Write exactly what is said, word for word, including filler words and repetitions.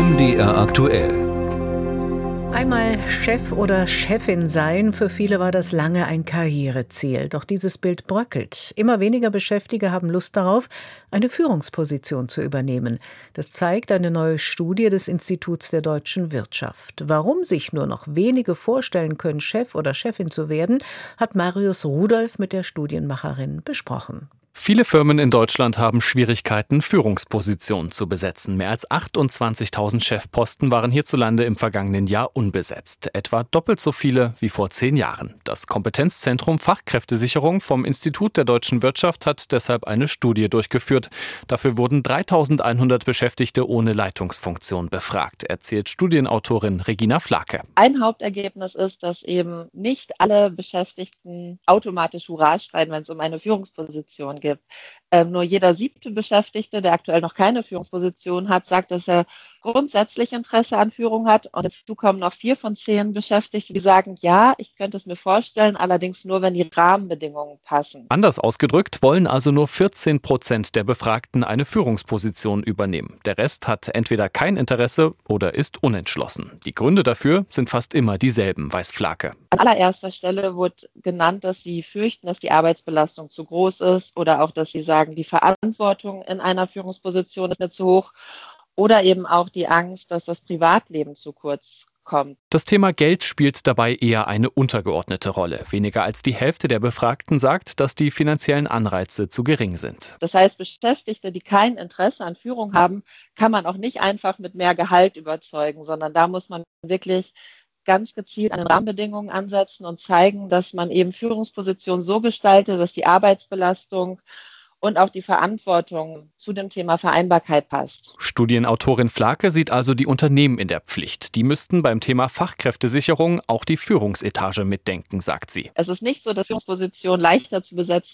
M D R aktuell. Einmal Chef oder Chefin sein, für viele war das lange ein Karriereziel. Doch dieses Bild bröckelt. Immer weniger Beschäftigte haben Lust darauf, eine Führungsposition zu übernehmen. Das zeigt eine neue Studie des Instituts der deutschen Wirtschaft. Warum sich nur noch wenige vorstellen können, Chef oder Chefin zu werden, hat Marius Rudolph mit der Studienmacherin besprochen. Viele Firmen in Deutschland haben Schwierigkeiten, Führungspositionen zu besetzen. Mehr als achtundzwanzigtausend Chefposten waren hierzulande im vergangenen Jahr unbesetzt. Etwa doppelt so viele wie vor zehn Jahren. Das Kompetenzzentrum Fachkräftesicherung vom Institut der deutschen Wirtschaft hat deshalb eine Studie durchgeführt. Dafür wurden dreitausendeinhundert Beschäftigte ohne Leitungsfunktion befragt, erzählt Studienautorin Regina Flake. Ein Hauptergebnis ist, dass eben nicht alle Beschäftigten automatisch Hurra schreien, wenn es um eine Führungsposition geht. gibt. Ähm, nur jeder siebte Beschäftigte, der aktuell noch keine Führungsposition hat, sagt, dass er grundsätzlich Interesse an Führung hat. Und dazu kommen noch vier von zehn Beschäftigte, die sagen, ja, ich könnte es mir vorstellen, allerdings nur, wenn die Rahmenbedingungen passen. Anders ausgedrückt wollen also nur vierzehn Prozent der Befragten eine Führungsposition übernehmen. Der Rest hat entweder kein Interesse oder ist unentschlossen. Die Gründe dafür sind fast immer dieselben, weiß Flake. An allererster Stelle wird genannt, dass sie fürchten, dass die Arbeitsbelastung zu groß ist oder auch, dass sie sagen, die Verantwortung in einer Führungsposition ist mir zu hoch oder eben auch die Angst, dass das Privatleben zu kurz kommt. Das Thema Geld spielt dabei eher eine untergeordnete Rolle. Weniger als die Hälfte der Befragten sagt, dass die finanziellen Anreize zu gering sind. Das heißt, Beschäftigte, die kein Interesse an Führung haben, kann man auch nicht einfach mit mehr Gehalt überzeugen, sondern da muss man wirklich ganz gezielt an den Rahmenbedingungen ansetzen und zeigen, dass man eben Führungspositionen so gestaltet, dass die Arbeitsbelastung und auch die Verantwortung zu dem Thema Vereinbarkeit passt. Studienautorin Flake sieht also die Unternehmen in der Pflicht. Die müssten beim Thema Fachkräftesicherung auch die Führungsetage mitdenken, sagt sie. Es ist nicht so, dass Führungspositionen leichter zu besetzen